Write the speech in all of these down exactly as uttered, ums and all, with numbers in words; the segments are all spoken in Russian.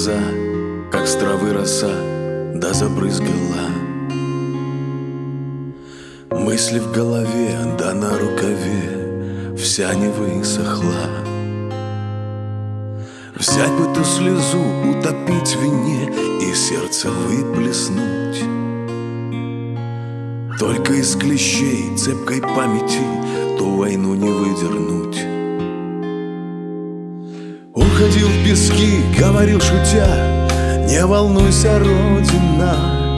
глаза, как с травы роса, да забрызгала. Мысли в голове, да на рукаве вся не высохла. Взять бы ту слезу, утопить в вине и сердце выплеснуть. Только из клещей цепкой памяти ту войну не выдернуть. Уходил в пески, говорил шутя: не волнуйся, Родина,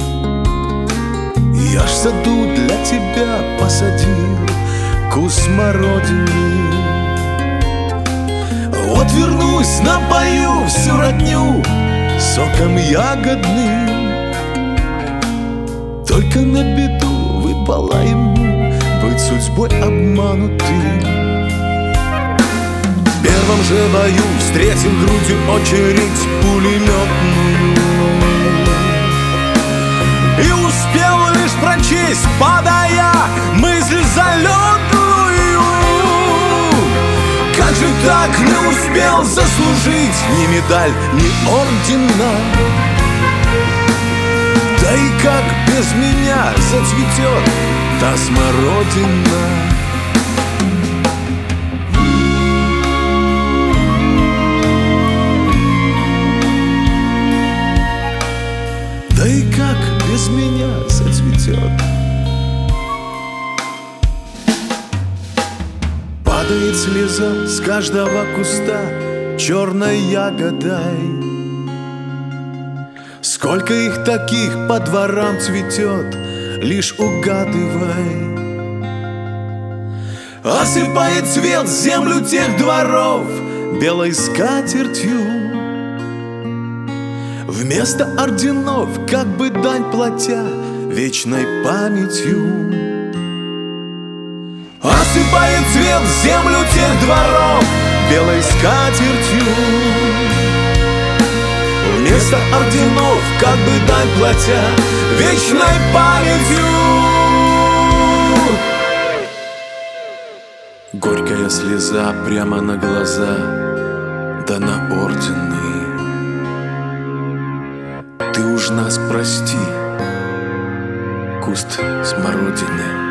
я ж в саду для тебя посадил куст смородины. Вот вернусь, напою всю родню соком ягодным. Только на беду выпало ему быть судьбой обманутым. В первом же бою встретил грудью очередь пулеметную и успел лишь прочесть, подая мысль залетную. Как же так не успел заслужить ни медаль, ни ордена? Да и как без меня зацветет та смородина? Да и как без меня зацветет? Падает слеза с каждого куста черной ягодой. Сколько их таких по дворам цветет, лишь угадывай. Осыпает цвет землю тех дворов белой скатертью. Вместо орденов, как бы дань платя вечной памятью. Осыпает цвет землю тех дворов белой скатертью. Вместо орденов, как бы дань платя вечной памятью. Горькая слеза прямо на глаза, да на ордены. Ты уж нас прости, куст смородины.